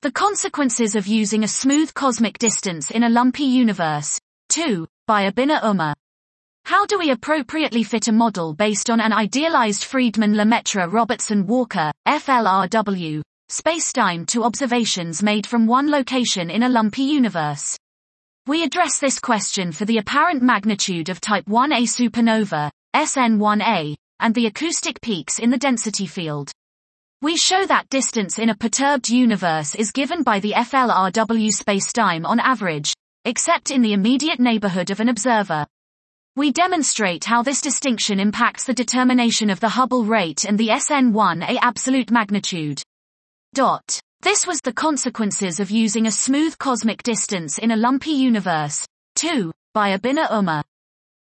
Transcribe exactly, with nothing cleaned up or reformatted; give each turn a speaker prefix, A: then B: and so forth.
A: The consequences of using a smooth cosmic distance in a lumpy universe. two. By Abhinna Umar. How do we appropriately fit a model based on an idealized Friedmann-Lemaitre-Robertson-Walker, F L R W, spacetime to observations made from one location in a lumpy universe? We address this question for the apparent magnitude of Type one A supernova, S N one A, and the acoustic peaks in the density field. We show that distance in a perturbed universe is given by the F L R W spacetime on average, except in the immediate neighborhood of an observer. We demonstrate how this distinction impacts the determination of the Hubble rate and the S N one A absolute magnitude. Dot. This was the consequences of using a smooth cosmic distance in a lumpy universe. two. By Abhinna Umar.